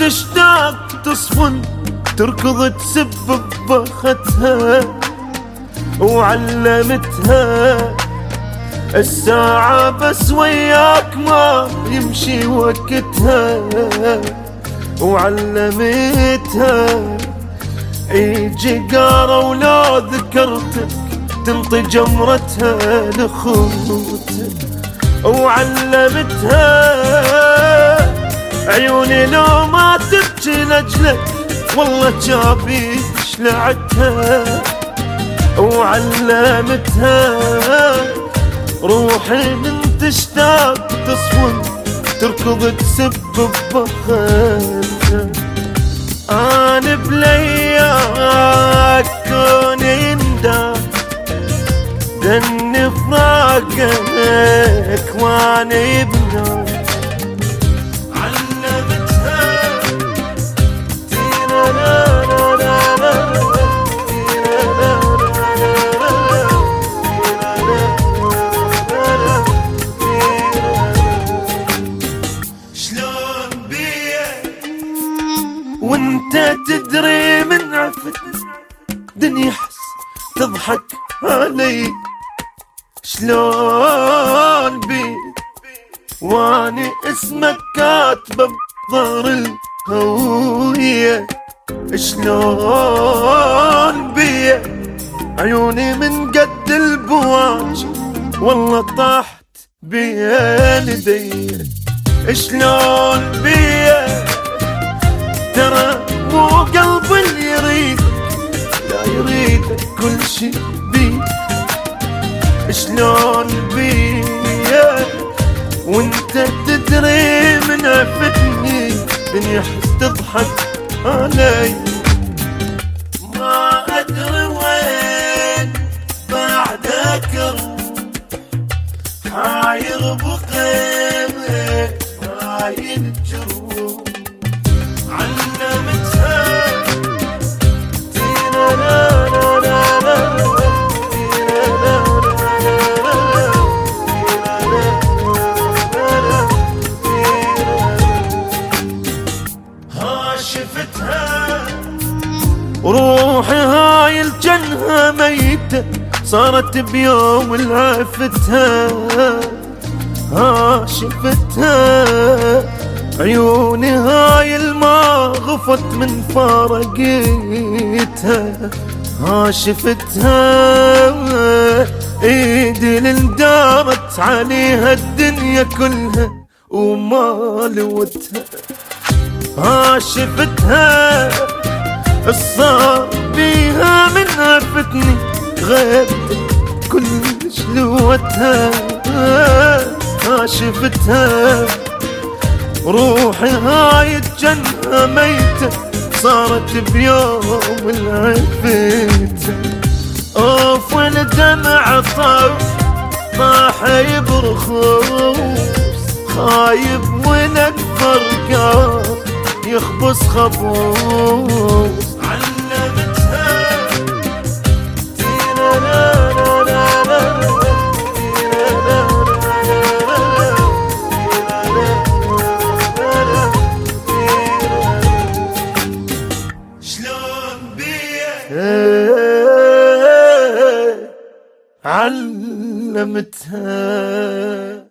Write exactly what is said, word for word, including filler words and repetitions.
تشتاق تصفن تركض تسب ببختها، وعلمتها الساعة بس وياك ما يمشي وقتها، وعلمتها يجي قارة ولو ذكرتك تنطي جمرتها لخوتك، وعلمتها عيوني لو ما تبكي لأجلك والله جابي شلعتها، وعلمتها روحي من تشتاق تصفن تركض تسب ببختها. أنا بلياك كوني ندى دن فراقك واني بناك، علمتها تينا لا لا لا لا وانت تدري من عفت دنيا حس تضحك علي، شلون بي واني اسمك كاتبه بظهر الهوية، شلون بي عيوني من قد البواج والله طاحت بين يدي، شلون بي ترى مو قلب اللي يريد لا يريدك كل شي بيك، شلون بيا وانت تدري من عفتني دنيا حس تضحك علي، ما ادري وين بعدك حاير بقيمك حاير الجروح، علمتها تينا لا لا لا لا تينا لا لا لا ها شفتها روحي هاي الجنة ميتة صارت بيوم العفتها، ها شفتها عيوني هاي الما غفت من فارقيتها، ها شفتها ايدي اللي اندارت عليها الدنيا كلها وما لوتها، ها شفتها الصار بيها من عفتني غيبت كل شلوتها، ها شفتها روحي هاي الجنة ميتة صارت بيوم العفتها، اوف والدمع طاح طاح برخوص خايب ونكبر كار يخبص خبوص، علمتها تينا لا لا لا لا تينا لا لا لا علمتها.